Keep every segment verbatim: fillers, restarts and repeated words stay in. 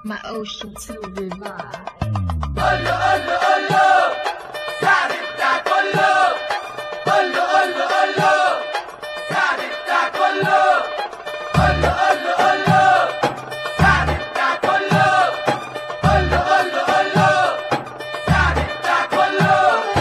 my ocean to revive. قولو قولو قولو سعد بتاع كله. قولو قولو قولو سعد بتاع كله. قولو قولو قولو سعد بتاع كله. قولو قولو قولو سعد بتاع كله.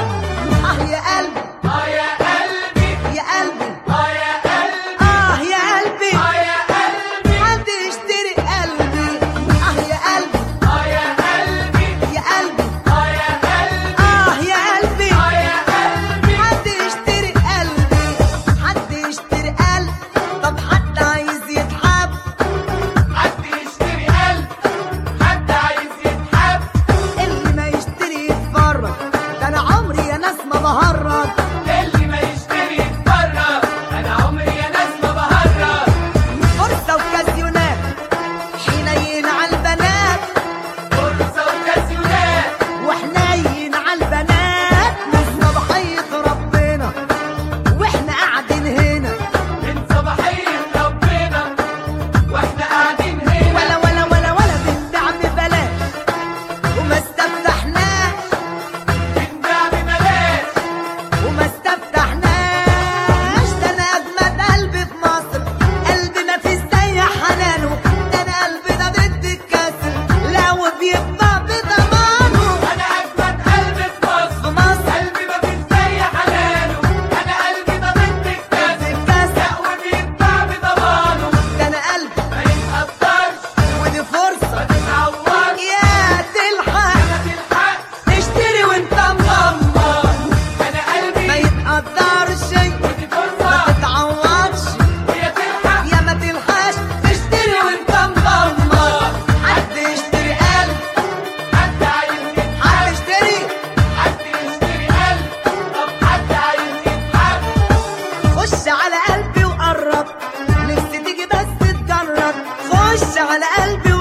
اه يا قلبي اه يا قلبي يا قلبي اه يا قلبي اه يا قلبي اه يا قلبي حد يشتري قلبي. اه يا قلبي اه يا قلبي يا قلبي اه يا قلبي اه يا قلبي اه يا قلبي. حد يشتري قلبي. حد يشتري قلب. طب حد عايز يتحب. حد يشتري قلب. حد عايز يتحب. اللي ما يشتري يتفرج. ده انا عمري يا ناس ما بهرج. اللي ما يشتري يتفرج. انا عمري يا ناس ما بهرج. فرصة وكازيونات حنين على البنات. فرصة وكازيونات وحنين على البنات من صباحية ربنا واحنا قاعدين هنا. من صباحية ربنا واحنا قاعدين هنا. ولا ولا ولا ولا بنبيع ببلاش وما استفتحناش. بنبيع ببلاش وما استفتحناش. ده انا اجمد قلبي في مصر. قلبي ما فيش زي حنانه. ده انا قلبي ده ضد الكسر. لا وبيبقى بضمانه. انا اجمد قلب في مصر. في مصر قلبي ما فيش زي حنانه. انا قلبي ده ضد الكسر. الكسر. لا وبيتباع بضمانه. ده انا قلبي ما يتقدرش ودي فرصة ما تتعورش. يا تلحق ما تلحقش تشتري وانت مغمض. انا قلبي ما يتقدرش ودي ما فرصة تتعوضش. ويا تلحق. يا ما تلحقش تشتري وانت مغمض. حد يشتري قلب. حد عايز يتحب. حد يشتري. حد يشتري قلب. طب حد عايز يتحب. خش على قلبي وقرب. نفسي تيجي بس تجرب. خش على قلبي